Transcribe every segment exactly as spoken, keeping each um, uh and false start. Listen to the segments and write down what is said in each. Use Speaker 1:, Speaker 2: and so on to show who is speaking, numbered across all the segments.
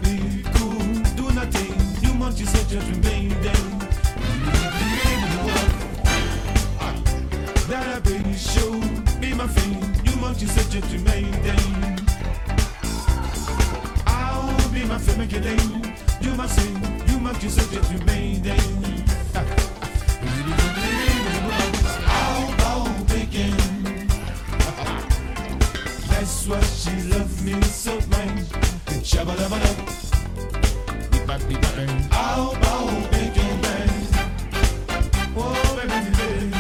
Speaker 1: be cool, do nothing. You want to set your main day. That I baby show, be my friend. You want to set your main day. I'll be my friend, make it day. You must sing, you want to set your main day. I'll bow begin. That's why she loved me so much. Shabba dabba dab, beep bop beep bop bang. I'll bow begin bang. Oh baby baby,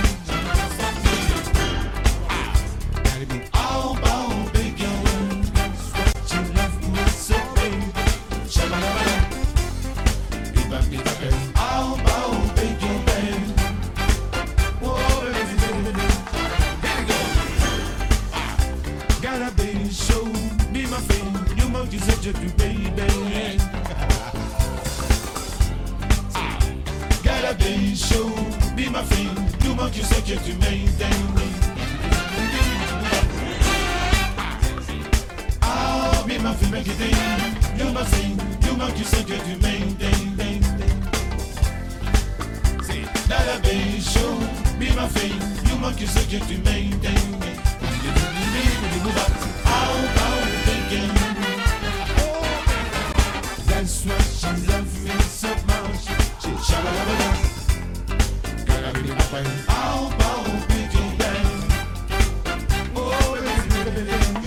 Speaker 1: I'll bow begin. That's why she loved me so much. Shabba dabba dab, beep bop beep bop bang. I'll bow begin bang. Oh baby baby, here we go. Got a baby show, be my friend. You want to set your baby. Got a baby show, be my friend. You want to set your main thing. I'll be my friend, make it thing. You my friend, you want to set your main thing. Got a baby show, be my friend. You want to set your main thing. I'll bow thinking. That's why she loves me so much. She shabba dabba dab. Gotta be my friend. I'll bow thinking bang. Oh baby baby baby,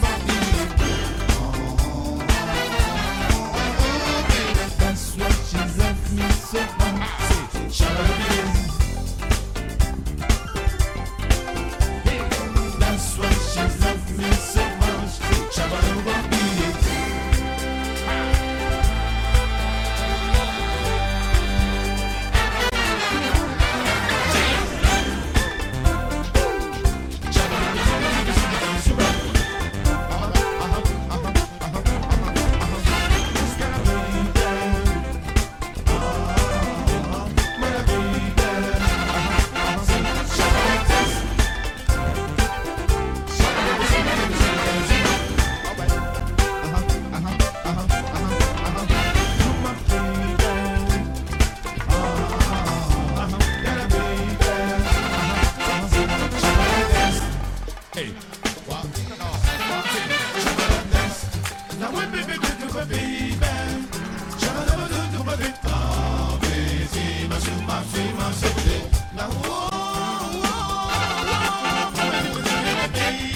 Speaker 1: that's why she loves me so much. She shabba dabba dab. That's why she loves me so much. She shabba dabba dab.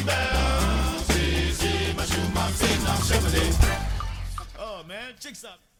Speaker 2: Oh man, chicks up.